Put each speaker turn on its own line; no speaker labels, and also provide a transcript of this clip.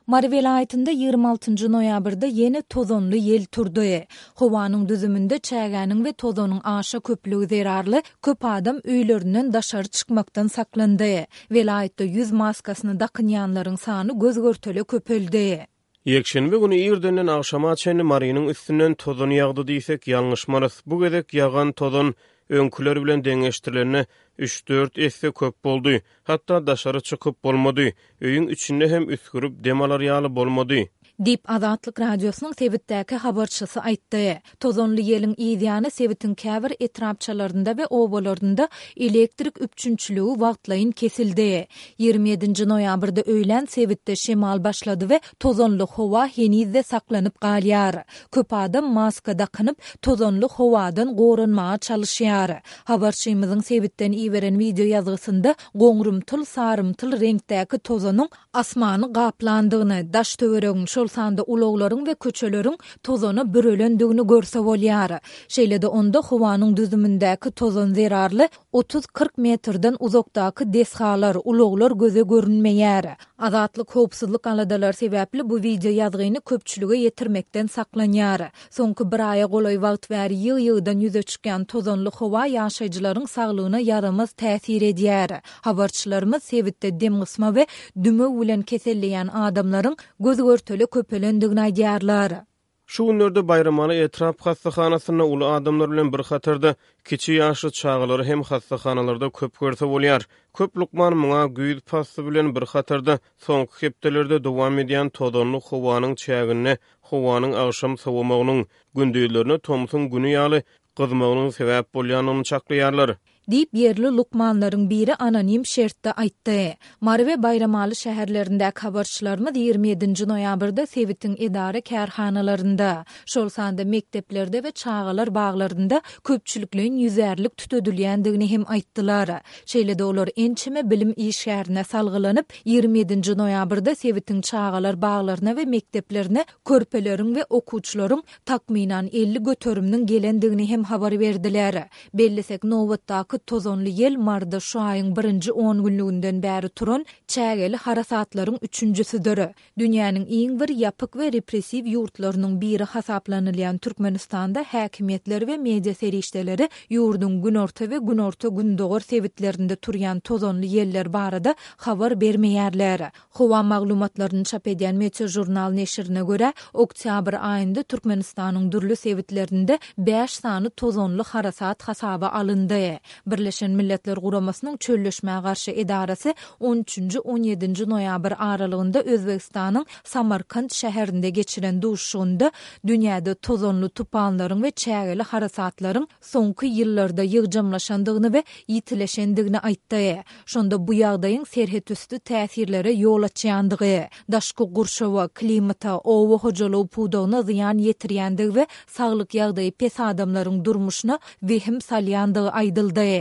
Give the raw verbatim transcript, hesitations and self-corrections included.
Mari vilayetinde ýygrima altyncy noýabrda ýene tozonly ýel turdy. Howanyň düzüminde çägäniň we tozonyň aşa köplügi zerarly, köp adam öýlerinden daşary çykmakdan saklandy. Vilayetde ýüz maskasyny dakynýanlaryň sany göz görtele köpeldi.
Ýekşenbe güni ýerdenden agşama çenli Marynyň üstünden tozon ýagdy diýsek ýalňyşmarys. Bu gezek ýagan tozon öňküler bilen deňeşdirilene üç dört esse köp boldy. Hatda daşary çykyp bolmady. Öýüň içinde hem üskürüp demalar ýaly bolmady.
Dip Azatlyk radiosynyň Sebitdäki habarçysy aýtdy. Tozonly ýeliň ýygyny Sebitin käbir etrapçalarynda we obalarynda elektrik üpçünçlügi wagtlaýyn kesildi. ýygrima ýedinji noýabrda öýlen Sebitde şemal başlady we tozonly howa henizde saklanyp galýar. Köp adam maska dakanyp tozonly howadan gorunmaga çalışýar. Habarçymyzyň Sebitden iýeren video ýazgysynda goňrumtyl sarymtyl reňkdäki tozonyň asmany gaplandygyny, daş töweregiň şol sanda ulaglaryň we köçeleriň tozony börelendigini görse bolýar. Şeýlede onda howanyň düzümindäki tozon zerarly otuz kırk metrden uzakdaky deshalar, ulaglar göze görünmeýär. Azatlyk howpsuzlyk aladalar sebäpli bu video ýazgyny köpçülüge ýetirmekden saklanýar. Soňky bir aýa golay wagt bäri ýyg-ýygdan ýüze çykýan tozonly howa ýaşaýjylaryň saglygyna ýaramaz täsir edýär. Habarçylarymyz Sebitde dem gysma we düme bilen keselleýän adamlaryň göz görteli köpelendigini aýdýarlar.
Şu günlerde bayramaly etrap hastahanasyna uly adamlar bilen bir hatarda kiçi ýaşly çağlary hem hastahanalarda köp görse bolýar. Köp lukman muňa güýz pasy bilen bir hatarda soňky hepdelerde dowam edýän tozonly howanyň çägine, howanyň agşam sowamagynyň gündüzlerini Tomsun güni ýaly gyzmagynyň sebäp bolýanyny çaklaýarlar.
Dip yerli lukmanlaryň biri anonim şertde aýtdy. Marwe bayramaly şäherlerindäki habarçylarymyz ýygrima ýedinji noýabrda Sebitin edara kärhanalarynda, şol sanda mekteplerde we çağalar baglarynda köpçülikliň ýüzärlik tütödülýändigini hem aýtdylar. Şeýlede olar ençime bilim işgärine salgylanyp ýygrima ýedinji noýabrda Sebitin çağalar baglaryna we mekteplerine körpeleriň we okuwçylaryň takminan elli götörümniň gelendigini hem habar berdiler. Bellisek nowatdaky tozonly ýel marda şu aýyň birinji on günlüginden bäri turan çägeli harasatlaryň üçünjüsidir. Dünýäniň iň bir ýapyk we repressiw ýurtlarynyň biri hasaplanylýan Türkmenistanda häkimetler we media serişdeleri ýurdun günorta we günorta gündogor sebitlerinde turýan tozonly ýeller barada habar bermeýärler. Howa maglumatlaryny çap edýän Meteor jurnal neşrine görä, oktyabr aýynda Türkmenistanyň dürli sebitlerinde beş sany tozonly harasat hasaba alyndy. Birleşen Milletler Guramasının çölleşmeye karşı edarası on üçünji on ýedinji noýabr aralygynda Özbegistanyň Samarkand şäherinde geçiren duşşugynda dünýäde tozonly tupanlaryň we çägeli harasatlaryň soňky ýyllarda ýygjamlaşandygyny we ýitileşendigini aýtdy. Şonda bu ýagdaýyň serhet üstü täsirlere ýol açýandygy, daşky gurşawa, klimata, owa hojalygy pudagyna zyan ýetirýändigi we saglyk ýagdaýy pes adamlaryň durmuşyna wehim salýandygy aýdyldy.